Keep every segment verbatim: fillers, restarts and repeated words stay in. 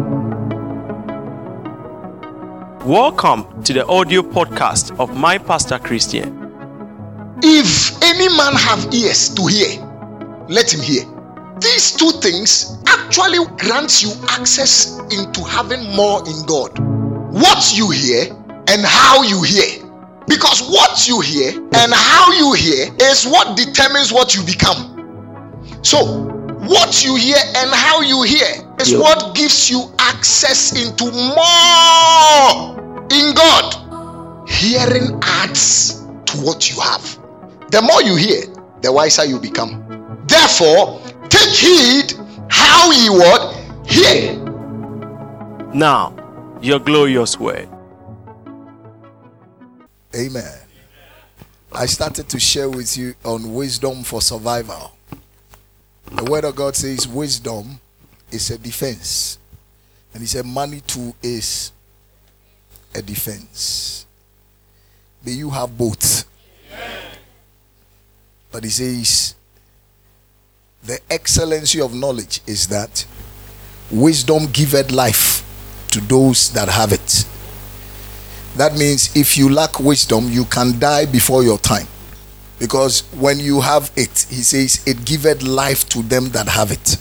Welcome to the audio podcast of My Pastor Christian. If any man have ears to hear, let him hear. These two things actually grants you access into having more in God. What you hear and how you hear. Because what you hear and how you hear is what determines what you become. So, what you hear and how you hear is yeah. what gives you access into more in God. Hearing adds to what you have. The more you hear, the wiser you become. Therefore, take heed how ye what hear. Now, your glorious word. Amen. I started to share with you on wisdom for survival. The word of God says wisdom is a defense. And he said money too is a defense. May you have both. Amen. But he says the excellency of knowledge is that wisdom giveth life to those that have it. That means if you lack wisdom, you can die before your time. Because when you have it, he says, it giveth life to them that have it.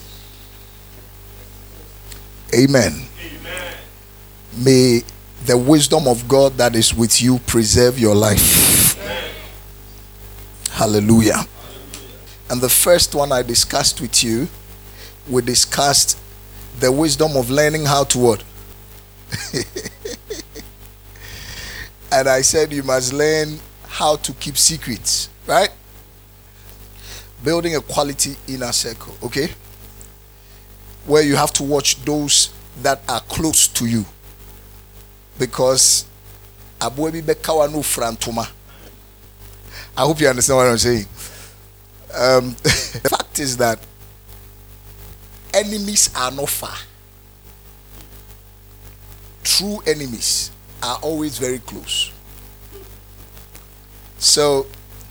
Amen. Amen. May the wisdom of God that is with you preserve your life. Amen. Hallelujah. And the first one I discussed with you, we discussed the wisdom of learning how to what? And I said you must learn how to keep secrets, right? Building a quality inner circle, okay? Where you have to watch those that are close to you. Because I hope you understand what I'm saying. Um, the fact is that enemies are not far. True enemies are always very close. So,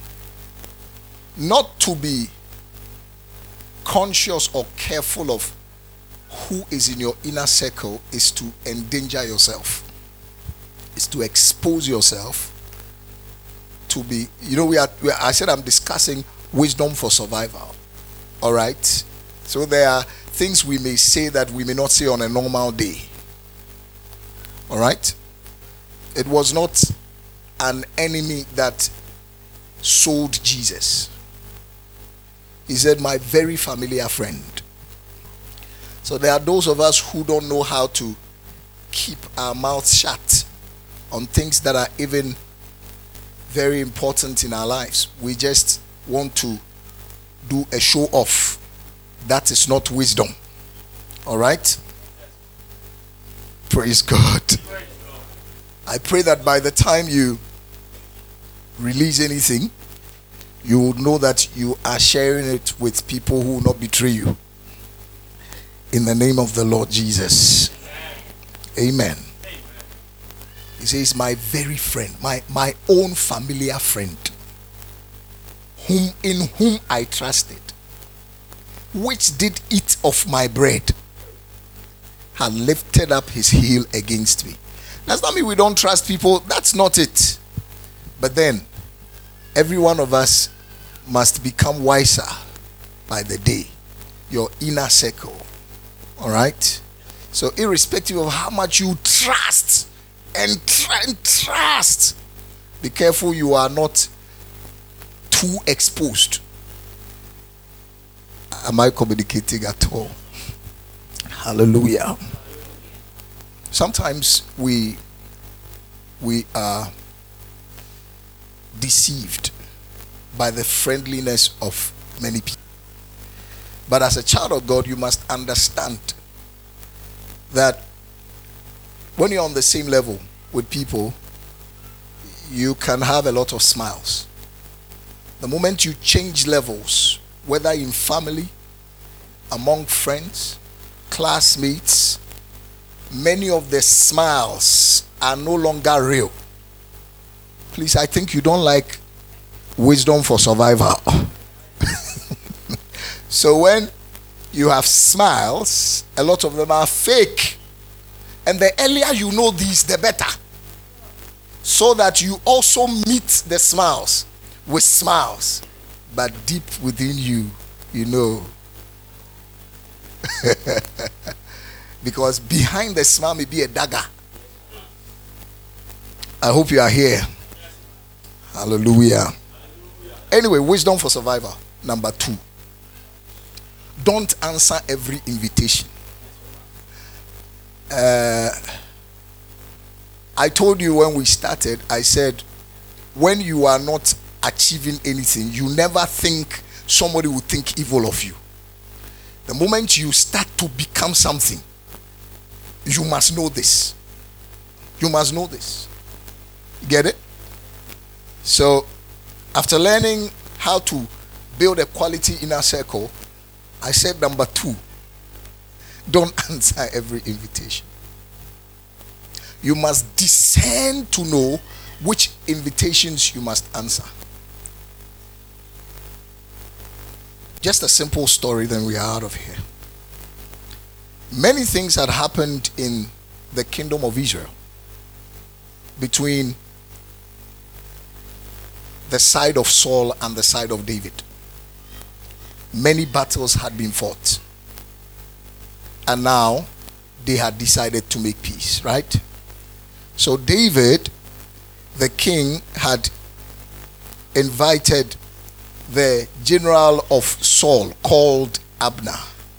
not to be conscious or careful of who is in your inner circle is to endanger yourself. Is to expose yourself to be, you know, we are, we are I said I'm discussing wisdom for survival. All right? So there are things we may say that we may not say on a normal day. All right? It was not an enemy that sold Jesus. He said, my very familiar friend. So there are those of us who don't know how to keep our mouths shut on things that are even very important in our lives. We just want to do a show off. That is not wisdom. All right? Praise God. I pray that by the time you release anything, you will know that you are sharing it with people who will not betray you. In the name of the Lord Jesus. Amen. Amen. He says, my very friend, my, my own familiar friend, whom in whom I trusted, which did eat of my bread, had lifted up his heel against me. That's not mean we don't trust people. That's not it. But then, every one of us must become wiser by the day. Your inner circle. All right? So, irrespective of how much you trust and, tr- and trust, be careful you are not too exposed. Am I communicating at all? Hallelujah. Sometimes we we are deceived by the friendliness of many people. But as a child of God, you must understand that when you're on the same level with people, you can have a lot of smiles. The moment you change levels, whether in family, among friends, classmates, many of the smiles are no longer real. Please, I think you don't like wisdom for survival. So when you have smiles, a lot of them are fake. And the earlier you know these, the better. So that you also meet the smiles with smiles. But deep within you, you know. Because behind the smile may be a dagger. I hope you are here. Hallelujah. Anyway, wisdom for survival. Number two. Don't answer every invitation. Uh, I told you when we started, I said, when you are not achieving anything, you never think somebody will think evil of you. The moment you start to become something, you must know this. You must know this. Get it? So, after learning how to build a quality inner circle, I said number two, don't answer every invitation. You must discern to know which invitations you must answer. Just a simple story, then we are out of here. Many things had happened in the kingdom of Israel between the side of Saul and the side of David. Many battles had been fought. And now they had decided to make peace, right? So David, the king, had invited the general of Saul called Abner.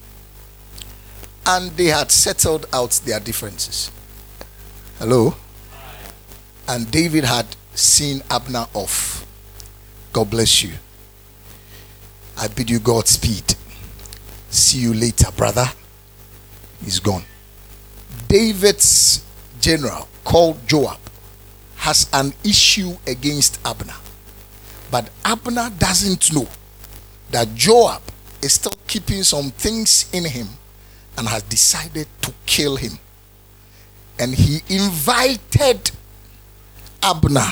And they had settled out their differences. Hello? And David had seen Abner off. God bless you. I bid you Godspeed. See you later, brother. He's gone. David's general called Joab has an issue against Abner. But Abner doesn't know that Joab is still keeping some things in him and has decided to kill him. And he invited Abner.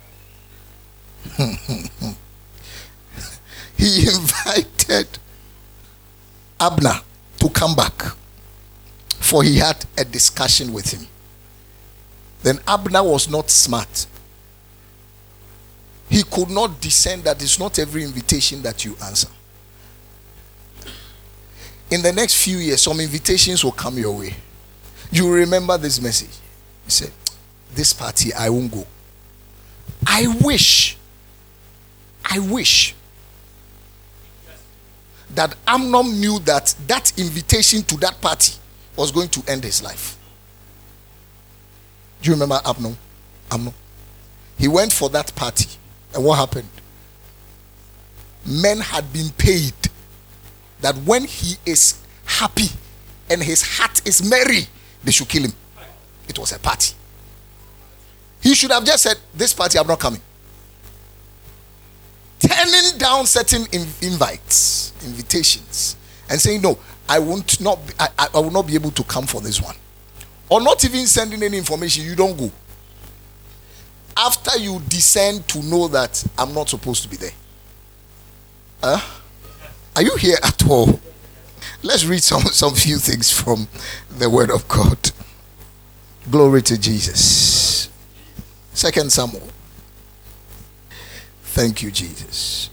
He invited Abner to come back, for he had a discussion with him. Then Abner was not smart. He could not discern that it's not every invitation that you answer. In the next few years, some invitations will come your way. You will remember this message. He said, this party, I won't go. I wish, I wish that Amnon knew that that invitation to that party was going to end his life. Do you remember Amnon? Amnon. He went for that party. And what happened? Men had been paid that when he is happy and his heart is merry, they should kill him. It was a party. He should have just said, this party, I'm not coming. Turning down certain inv- invites, invitations, and saying, no, I won't not be, I, I will not be able to come for this one. Or not even sending any information, you don't go. After you descend to know that I'm not supposed to be there. Huh? Are you here at all? Let's read some, some few things from the word of God. Glory to Jesus. Second Samuel. Thank you, Jesus.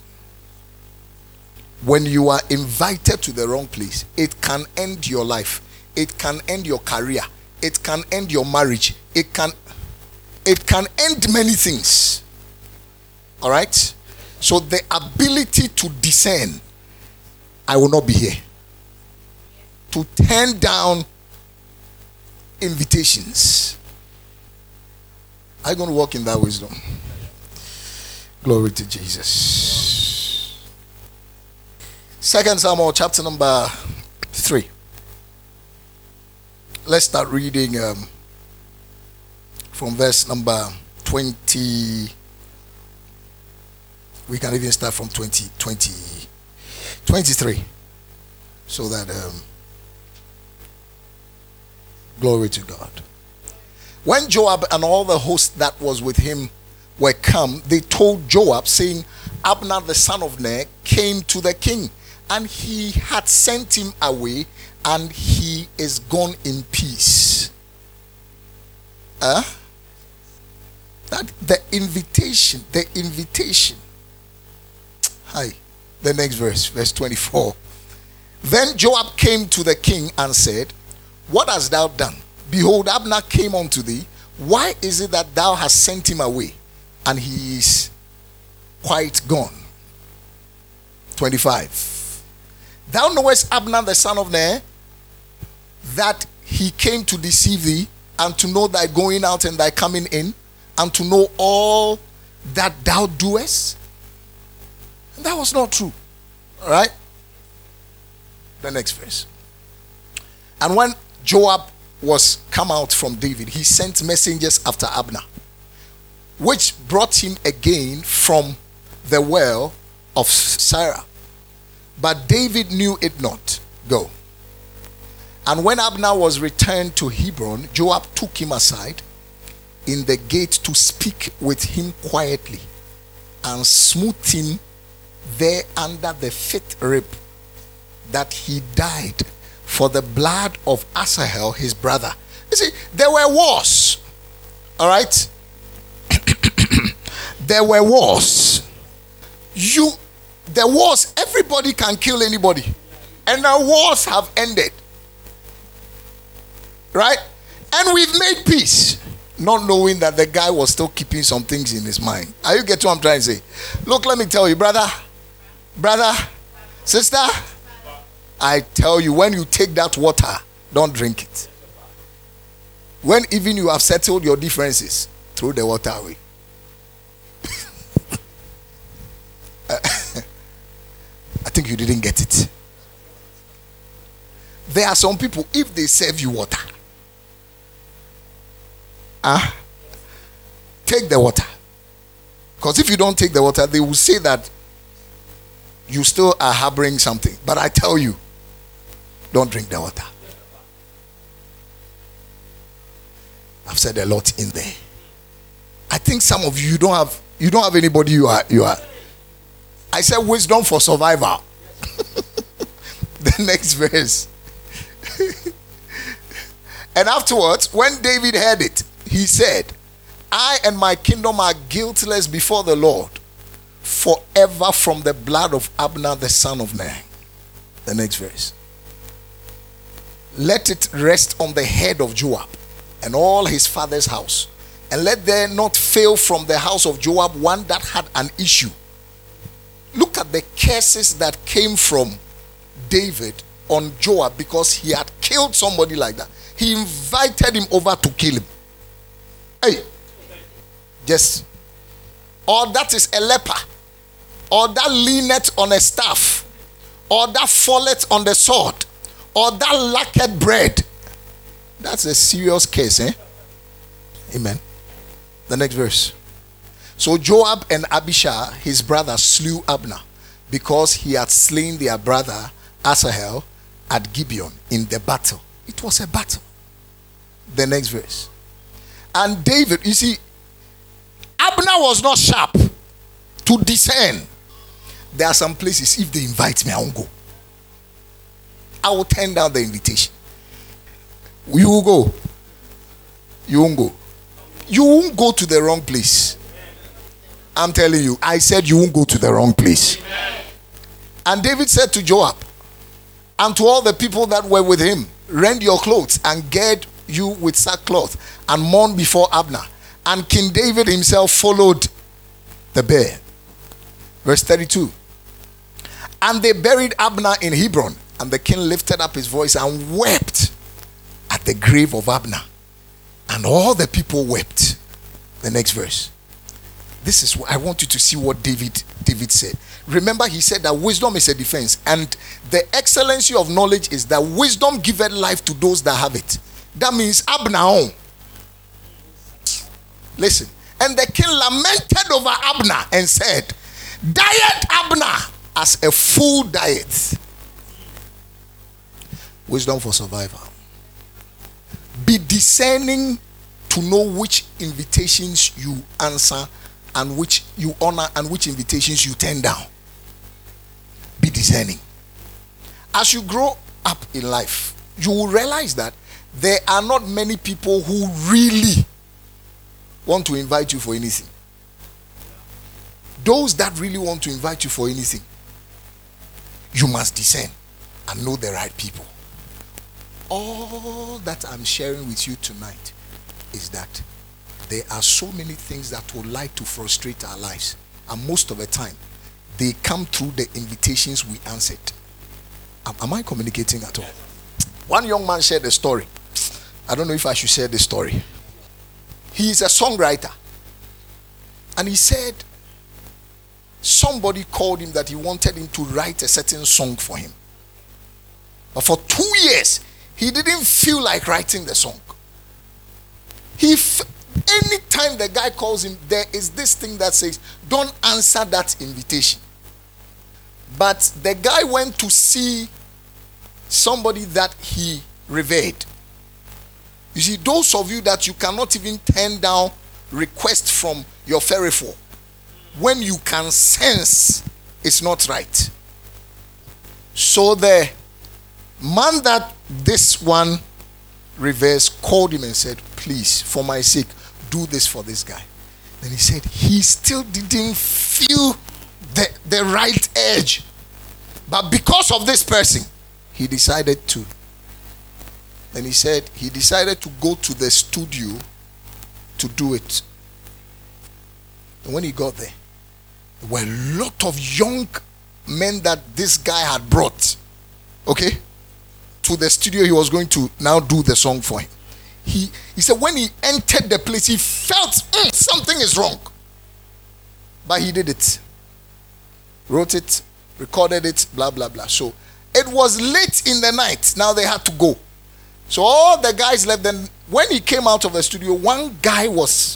When you are invited to the wrong place, it can end your life. It can end your career. It can end your marriage. It can it can end many things. All right? So the ability to discern, I will not be here. To turn down invitations. Are you going to walk in that wisdom? Glory to Jesus. Second Samuel chapter number three. Let's start reading um, from verse number twenty. We can even start from twenty, twenty, twenty-three. So that, um, glory to God. When Joab and all the host that was with him were come, they told Joab, saying, Abner the son of Ner came to the king, and he had sent him away, and he is gone in peace. Huh? That the invitation, the invitation. Hi. The next verse, verse twenty-four. Then Joab came to the king and said, what hast thou done? Behold, Abner came unto thee. Why is it that thou hast sent him away, and he is quite gone? twenty-five. Thou knowest Abner the son of Ner, that he came to deceive thee, and to know thy going out and thy coming in, and to know all that thou doest. And that was not true. All right? The next verse. And when Joab was come out from David, he sent messengers after Abner, which brought him again from the well of Sirah. But David knew it not. Go. And when Abner was returned to Hebron, Joab took him aside in the gate to speak with him quietly, and smote him there under the fifth rib, that he died for the blood of Asahel his brother. You see, there were wars. All right? There were wars. You, the wars, everybody can kill anybody. And the wars have ended. Right? And we've made peace, not knowing that the guy was still keeping some things in his mind. Are you getting what I'm trying to say? Look, let me tell you, brother, brother, sister, I tell you, when you take that water, don't drink it. When even you have settled your differences, throw the water away. I think you didn't get it. There are some people, if they serve you water, ah, uh, take the water. Because if you don't take the water, they will say that you still are harboring something. But I tell you, don't drink the water. I've said a lot in there. I think some of you, you don't have you don't have anybody you are you are. I said wisdom for survival. The next verse. And afterwards, when David heard it, he said, I and my kingdom are guiltless before the Lord forever from the blood of Abner the son of Ner. The next verse. Let it rest on the head of Joab and all his father's house, and let there not fail from the house of Joab one that had an issue. Look at the curses that came from David on Joab because he had killed somebody like that. He invited him over to kill him. Hey, just, or that is a leper, or that leaneth on a staff, or that falleth on the sword, or that lacketh bread. That's a serious case, eh? Amen. The next verse. So Joab and Abishai, his brother, slew Abner because he had slain their brother Asahel at Gibeon in the battle. It was a battle. The next verse. And David, you see, Abner was not sharp to discern. There are some places, if they invite me, I won't go. I will turn down the invitation. You will go. You won't go. You won't go to the wrong place. I'm telling you, I said you won't go to the wrong place. And David said to Joab and to all the people that were with him, rend your clothes and gird you with sackcloth and mourn before Abner. And King David himself followed the bear. Verse thirty-two. And they buried Abner in Hebron, and the king lifted up his voice and wept at the grave of Abner. And all the people wept. The next verse. This is what I want you to see what David David said. Remember, he said that wisdom is a defense, and the excellency of knowledge is that wisdom giveth life to those that have it. That means Abner. Listen. And the king lamented over Abner and said, diet Abner as a fool diet. Wisdom for survival. Be discerning to know which invitations you answer and which you honor and which invitations you turn down. Be discerning. As you grow up in life, you will realize that there are not many people who really want to invite you for anything. Those that really want to invite you for anything, you must discern and know the right people. All that I'm sharing with you tonight is that there are so many things that would like to frustrate our lives, and most of the time they come through the invitations we answered. Am, am I communicating at all? One young man shared a story. I don't know if I should share the story. He is a songwriter, and he said somebody called him that he wanted him to write a certain song for him, but for two years he didn't feel like writing the song. He f- anytime the guy calls him, there is this thing that says, don't answer that invitation. But the guy went to see somebody that he revered. You see, those of you that you cannot even turn down requests from your ferry for, when you can sense it's not right. So the man that this one reveres called him and said, please, for my sake, do this for this guy. Then he said he still didn't feel the, the right edge. But because of this person, he decided to. And he said he decided to go to the studio to do it. And when he got there, there were a lot of young men that this guy had brought, okay, to the studio. He was going to now do the song for him. He, he said when he entered the place, he felt mm, something is wrong. But he did it. Wrote it, recorded it, blah, blah, blah. So it was late in the night. Now they had to go. So all the guys left. Then when he came out of the studio, one guy was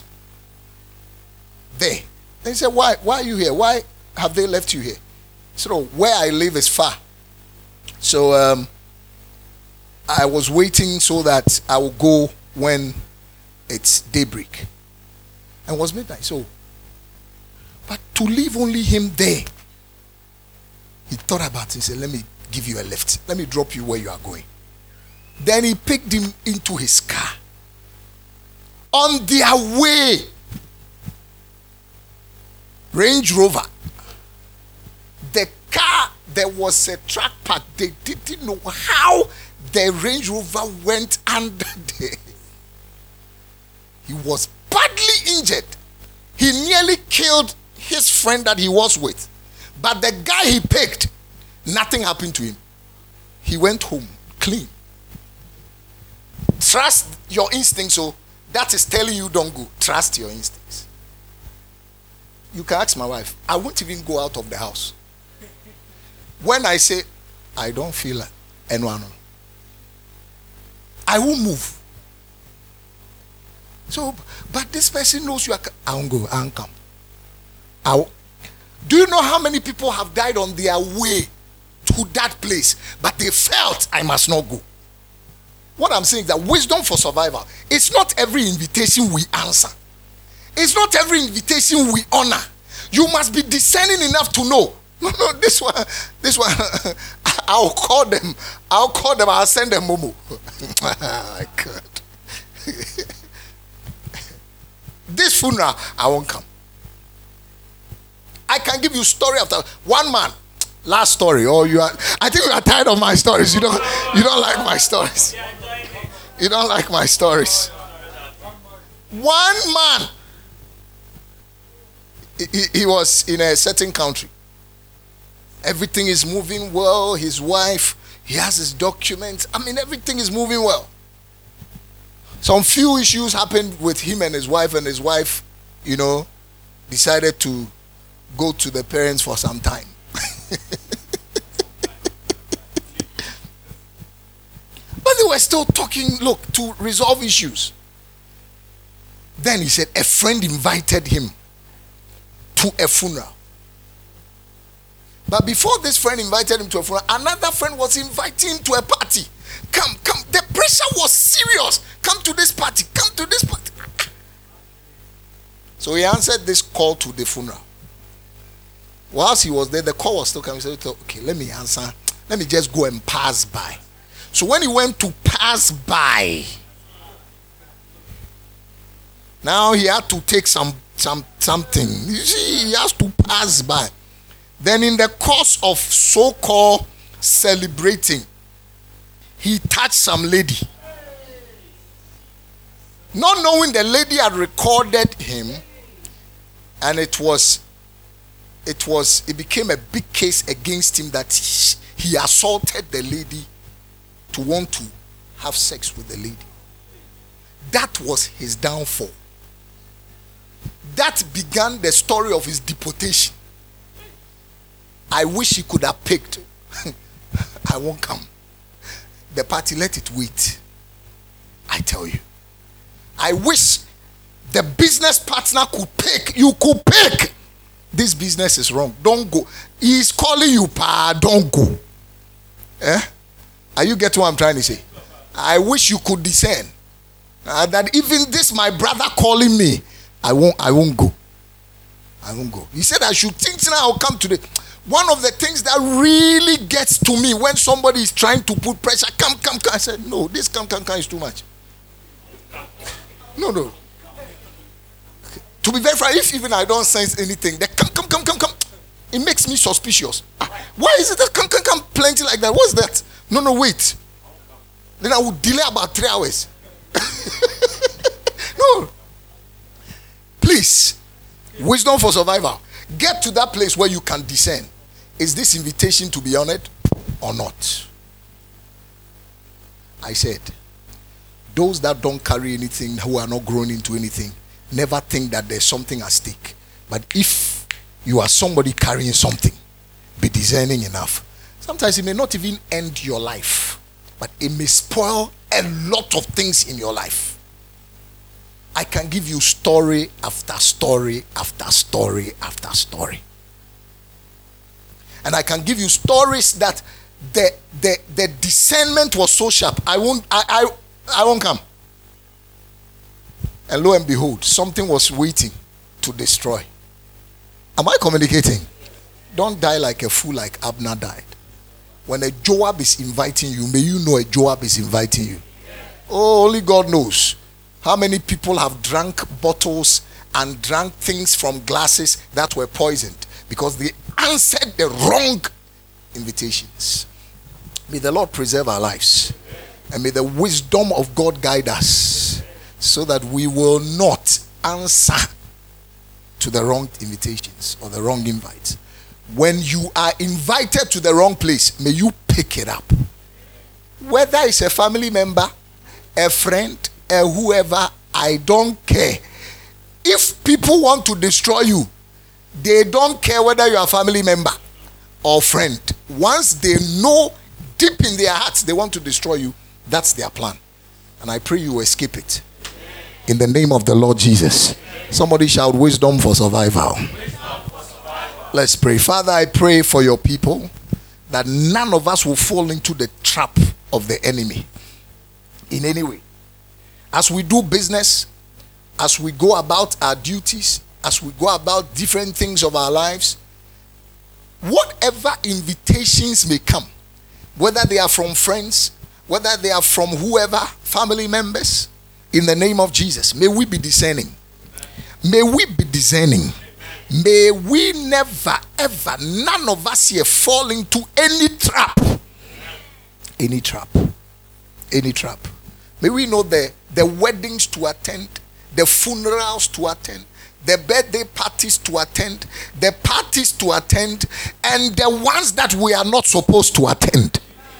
there. Then he said, why, why are you here? Why have they left you here? So where I live is far. So um, I was waiting so that I will go when it's daybreak. And it was midnight. So, but to leave only him there, he thought about it and said, let me give you a lift. Let me drop you where you are going. Then he picked him into his car. On their way, Range Rover, the car, there was a track pad. They didn't know how the Range Rover went under there. He was badly injured. He nearly killed his friend that he was with. But the guy he picked, nothing happened to him. He went home clean. Trust your instincts. So that is telling you don't go. Trust your instincts. You can ask my wife. I won't even go out of the house. When I say, I don't feel like anyone, I won't move. So, but this person knows you are. I won't go. I won't come. I won't. Do you know how many people have died on their way to that place, but they felt I must not go? What I'm saying is that wisdom for survival. It's not every invitation we answer. It's not every invitation we honor. You must be discerning enough to know. No, no, this one, this one, I'll call them. I'll call them. I'll send them Momo. My God. This funeral, I won't come. I can give you story after one man. Last story. Or you are. I think you are tired of my stories. You don't. You don't like my stories. You don't like my stories. One man. He, he was in a certain country. Everything is moving well. His wife, he has his documents. I mean, everything is moving well. Some few issues happened with him and his wife, and his wife, you know, decided to go to the parents for some time. But they were still talking, look, to resolve issues. Then he said a friend invited him to a funeral. But before this friend invited him to a funeral, another friend was inviting him to a party. Come, come. The pressure was serious. Come to this party. Come to this party. So he answered this call to the funeral. Whilst he was there, the call was still coming. He said, okay, let me answer. Let me just go and pass by. So when he went to pass by, Now he had to take some some something. You see, he has to pass by. Then in the course of so-called celebrating, he touched some lady. Not knowing the lady had recorded him, and it was it was it became a big case against him that he, he assaulted the lady to want to have sex with the lady. That was his downfall. That began the story of his deportation. I wish he could have picked. I won't come. The party, let it wait. I tell you. I wish the business partner could pick. You could pick. This business is wrong. Don't go. He is calling you, pa. Don't go. Eh? Are you getting what I'm trying to say? I wish you could discern uh, that even this my brother calling me, I won't. I won't go. I won't go. He said I should think now. I'll come today. One of the things that really gets to me when somebody is trying to put pressure, come, come, come. I said, no, this come, come, come is too much. No, no. Okay. To be very frank, if even I don't sense anything, the come, come, come, come, come, it makes me suspicious. Ah, why is it that come, come, come plenty like that? What's that? No, no, wait. Then I would delay about three hours. No. Please, wisdom for survival. Get to that place where you can discern. Is this invitation to be honored or not? I said, those that don't carry anything, who are not grown into anything, never think that there's something at stake. But if you are somebody carrying something, be discerning enough. Sometimes it may not even end your life, but it may spoil a lot of things in your life. I can give you story after story after story after story. And I can give you stories that the the, the discernment was so sharp. I won't I, I I won't come. And lo and behold, something was waiting to destroy. Am I communicating? Don't die like a fool like Abner died. When a Joab is inviting you, may you know a Joab is inviting you. Oh, only God knows how many people have drank bottles and drank things from glasses that were poisoned because they answered the wrong invitations. May the Lord preserve our lives, and may the wisdom of God guide us so that we will not answer to the wrong invitations or the wrong invites. When you are invited to the wrong place, may you pick it up. Whether it's a family member, a friend, a whoever, I don't care. If people want to destroy you, they don't care whether you're a family member or friend. Once they know deep in their hearts they want to destroy you, that's their plan. And I pray you escape it. In the name of the Lord Jesus. Somebody shout wisdom for survival. Let's pray. Father, I pray for your people that none of us will fall into the trap of the enemy in any way. As we do business, as we go about our duties, as we go about different things of our lives, whatever invitations may come, whether they are from friends, whether they are from whoever, family members, in the name of Jesus, may we be discerning. May we be discerning. May we never, ever, none of us here fall into any trap. Any trap. Any trap. May we know the, the weddings to attend, the funerals to attend, the birthday parties to attend, the parties to attend, and the ones that we are not supposed to attend.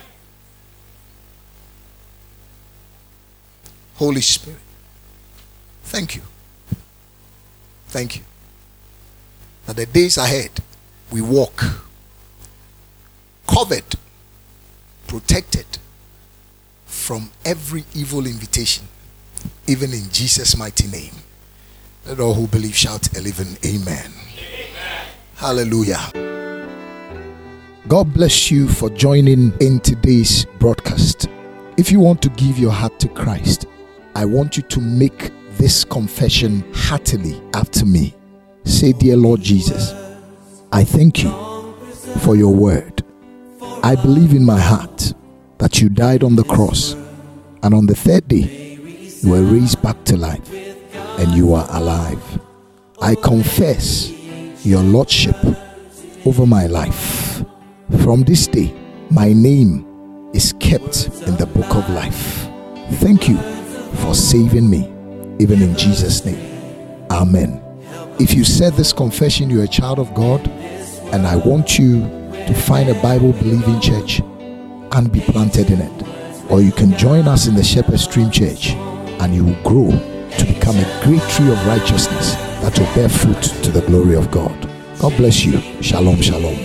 Holy Spirit, thank you. Thank you. That the days ahead, we walk covered, protected from every evil invitation, even in Jesus' mighty name. Let all who believe shout a living amen. Amen. Hallelujah. God bless you for joining in today's broadcast. If you want to give your heart to Christ, I want you to make this confession heartily after me. Say, dear Lord Jesus, I thank you for your word. I believe in my heart that you died on the cross, and on the third day you were raised back to life. and you are alive. I confess your lordship over my life. From this day, my name is kept in the book of life. Thank you for saving me, even in Jesus' name. Amen. If you said this confession, you're a child of God, and I want you to find a Bible-believing church and be planted in it. Or you can join us in the Shepherd Stream Church, and you will grow to become a great tree of righteousness that will bear fruit to the glory of God. God bless you. Shalom, shalom.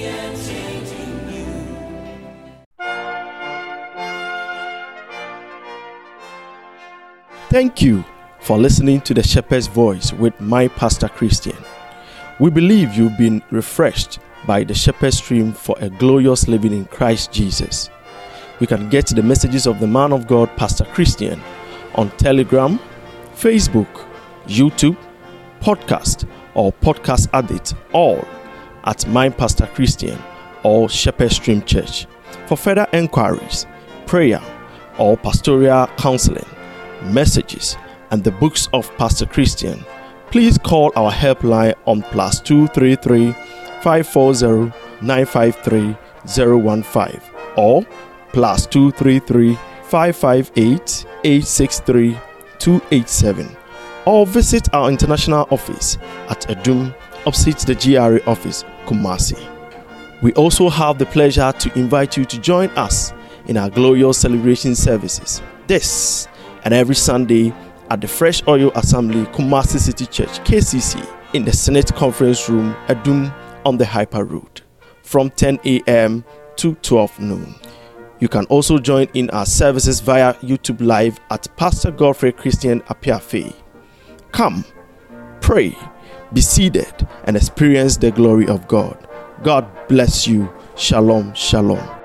Thank you for listening to the Shepherd's Voice with my Pastor Christian. We believe you've been refreshed by the Shepherd Stream for a glorious living in Christ Jesus. You can get the messages of the man of God, Pastor Christian, on Telegram, Facebook, YouTube, podcast, or podcast addict, all at My Pastor Christian or Shepherd Stream Church. For further enquiries, prayer, or pastoral counseling, messages, and the books of Pastor Christian, please call our helpline on plus two three three, five four zero, nine five three, zero one five or plus two three three, five five eight, eight six three, two eight seven, or visit our international office at Adum, opposite the G R A office, Kumasi. We also have the pleasure to invite you to join us in our glorious celebration services this and every Sunday at the Fresh Oil Assembly, Kumasi City Church, K C C, in the Senate Conference Room, Adum, on the Hyper Road, from ten a.m. to twelve noon. You can also join in our services via YouTube Live at Pastor Godfrey Christian Apiafe. Come, pray, be seated, and experience the glory of God. God bless you. Shalom, shalom.